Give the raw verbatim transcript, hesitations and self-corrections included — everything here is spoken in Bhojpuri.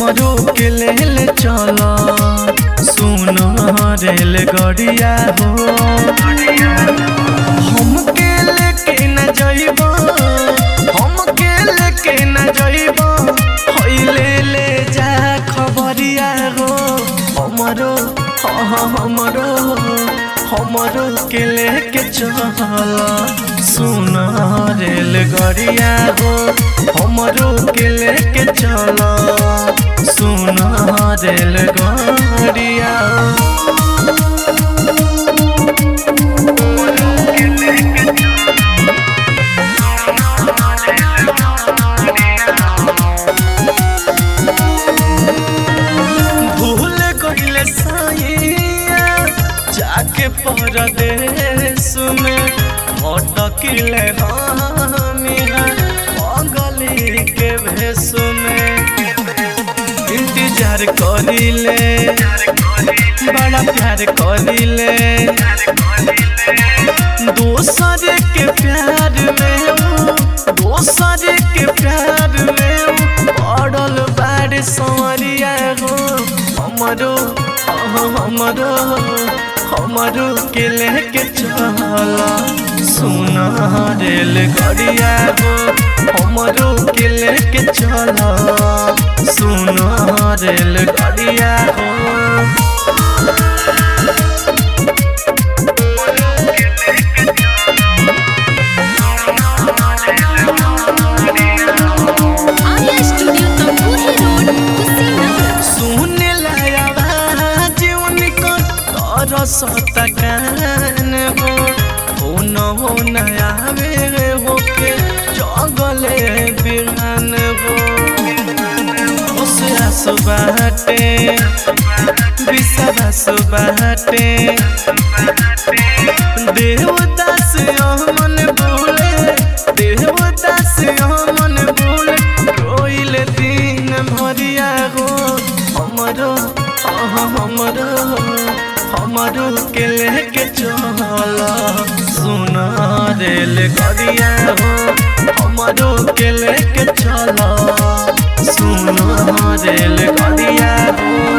हमरो के लेल चल सुन रेल गड़िया हो। हम के लेके न जइब हम के लेके न जइब ले ले जा खबरिया हो। हमरो हमरो हमरो के लेके चल सुन रेल गड़िया हो। हमरो के लेके चल सुन रेल गड़िया भूल गइले सैया जाके परदेश में भटकिले हमिया पगली के भेष में। इंतजार करिले बड़ा प्यार करिले दोसर के प्यार में दोसर के प्यार में पड़ल बाड़ संवरिया हो। हमरो हमरो हमरो के लेके चल सुन रेल गड़िया हो। हमरो के लेके चल सुन रेल गड़िया हो। सतकान हो होन हो नयावे हो के जगले बिहान हो। उस बाटे विश्वास बाटे देवदास मन बोले देवदास मन बोले रोइल दिन भरिया हो। हमरो हमरो हमरो के लेके चल सुन रेल गड़िया हो। हमरो के लेके चल सुन रेल गड़िया हो।